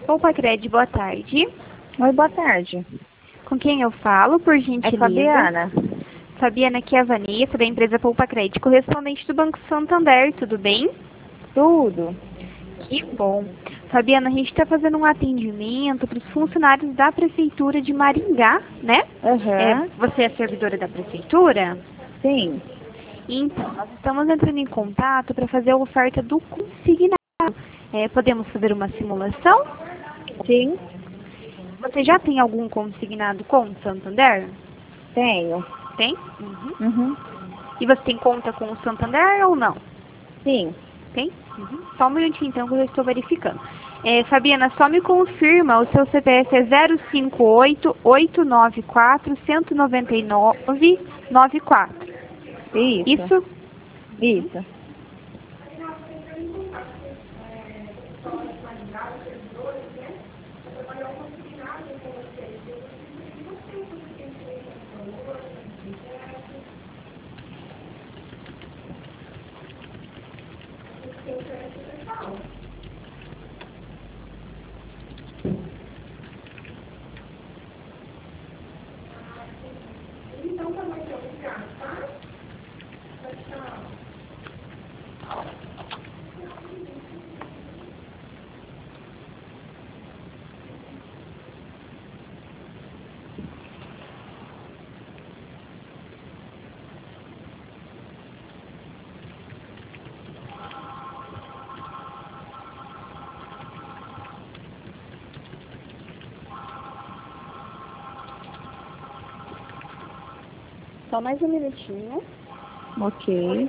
Opa, Cred, boa tarde. Oi, boa tarde. Com quem eu falo, por gentileza? É Fabiana. Fabiana, aqui é a Vanessa, da empresa Poupa Cred, correspondente do Banco Santander, tudo bem? Tudo. Que bom. Fabiana, a gente está fazendo um atendimento para os funcionários da Prefeitura de Maringá, né? Aham. Você é servidora da Prefeitura? Sim. Então, nós estamos entrando em contato para fazer a oferta do consignado. Podemos fazer uma simulação? Sim. Você já tem algum consignado com o Santander? Tenho. Tem? Uhum. E você tem conta com o Santander ou não? Sim. Tem? Só um minutinho então que eu já estou verificando. Fabiana, só me confirma, o seu CPF é 058-894-199-94. Isso. Isso? Isso. Só mais um minutinho. Ok.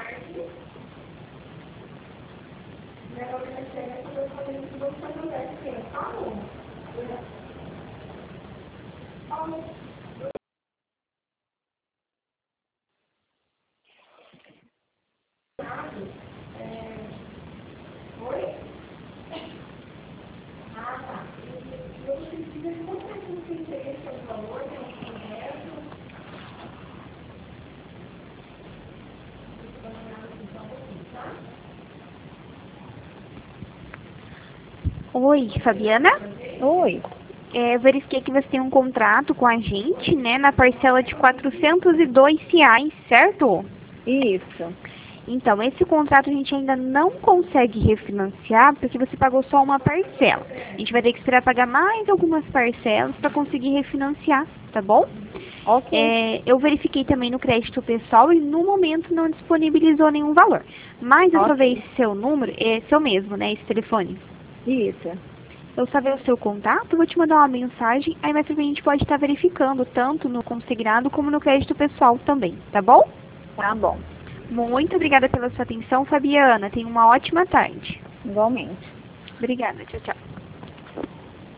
Oi, Fabiana? Oi. Eu verifiquei que você tem um contrato com a gente, né, na parcela de R$ 402, certo? Isso. Então, esse contrato a gente ainda não consegue refinanciar porque você pagou só uma parcela. A gente vai ter que esperar pagar mais algumas parcelas para conseguir refinanciar, tá bom? Ok. Eu verifiquei também no crédito pessoal e no momento não disponibilizou nenhum valor. Mas eu salvei Ok. esse seu número, é seu mesmo, né, esse telefone. Isso. Eu salvei o seu contato, vou te mandar uma mensagem, aí mais pra frente a gente pode estar verificando, tanto no consignado como no crédito pessoal também, tá bom? Tá bom. Muito obrigada pela sua atenção, Fabiana. Tenha uma ótima tarde. Igualmente. Obrigada. Tchau, tchau.